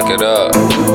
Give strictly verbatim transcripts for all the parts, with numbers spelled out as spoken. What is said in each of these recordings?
it up.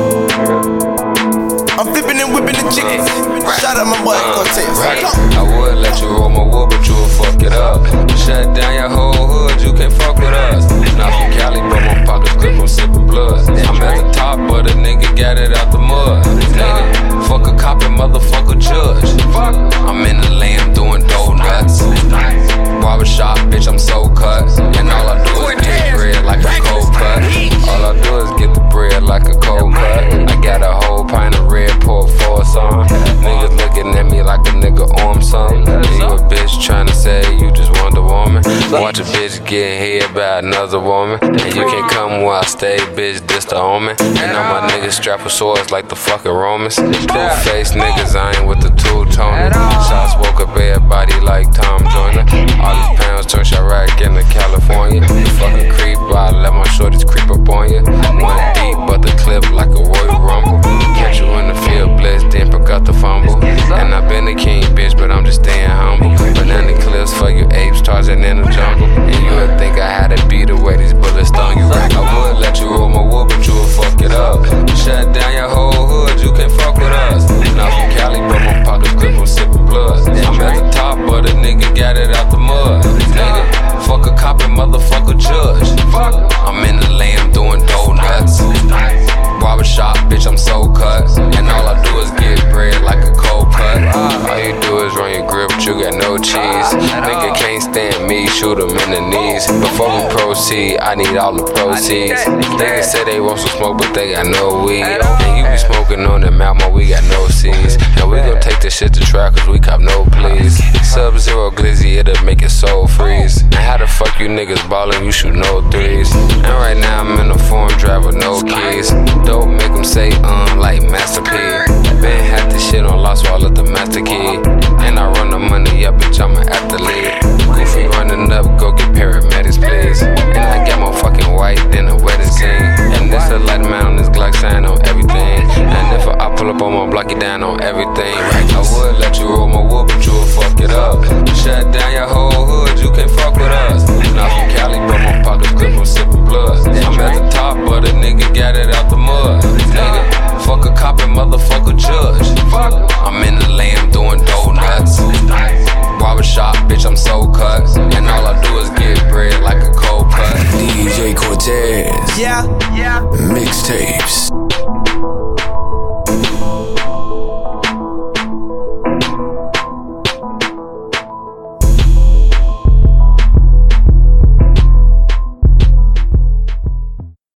I'm flipping and whipping the chickens. Shout out my boy Cortez. Right. I would let you roll my wood, but you would fuck it up. Shut down your whole hood, you can't fuck with us. Not from Cali, but my pockets clip, I'm sipping blood. I'm at the top, but a nigga got it out the mud. Nigga, fuck a cop and motherfucker judge. I'm in the lamb doing donuts. Barbershop, bitch, I'm so cut. And all I do is get bread like a cold cut. All I do is get the bread like a cold cut. I got a whole pint of red pork for a song. Niggas looking at me like a nigga on something. You a bitch trying to say you just Wonder Woman. Watch a bitch get hit by another woman. And you can't come where I stay, bitch, this the omen. And all my niggas strap with swords like the fucking Romans. Two face niggas, I ain't with the two Tony. Shots woke up everybody like Tom Joyner. All these pounds turn Chirac into California. You fucking creep, I let my shorties creep up on you. One deep, but the clip like a Royal Rumble. Catch you in the field, blitz, then pick up the fumble. And I been the king, bitch, but I'm just staying humble. Banana clips for you apes, Tarzan in the jungle. And you would think I had to beat the way these bullets stung you. I would let you roll my wood, but you would fuck it up. Shut down your whole hood, you can't fuck with us. Not from Cali, but my pockets clip, I'm sipping blood. I'm at the top, but a nigga got it out the mud. Nigga, fuck a cop and motherfucker judge. I'm in the lamb doing donuts. Barbershop, bitch, I'm so cut. And all I do is get bread like a cold cut. All you do is run your grip, but you got no cheese. Nigga can't stand me, shoot him in the knees. Before we proceed, I need all the proceeds. Niggas say they want some smoke, but they got no weed. And you be smoking on them Malmo, we got no seeds. And we gon' take this shit to trial, cause we cop no please. Sub-Zero glizzy, it'll make your soul freeze. And how the fuck you niggas ballin', you shoot no threes. And right now I'm in a foreign drive with no keys. Don't make them say, um, like Master P. Been had this shit on lock, so I let the master key. And I run the money up, bitch, I'm an athlete. Goofy running up, go get paramedics, please. And I got more fucking white than a wedding scene. And this a light man on this Glock sign on everything. And if I pull up on my block, you down on everything. I would let you roll my wood, but you would fuck it up. Shut down your whole hood, you can't fuck with us. Not from Cali, but my pockets clip, I'm sipping blood. I'm at the top, but a nigga got it out the mud. Nigga, fuck a cop and motherfucker judge. I'm in the lamb doing donuts. Barbershop, bitch, I'm so cut. And all I do is get bread like a cold cut. D J Cortez. Yeah, yeah. Mixtapes.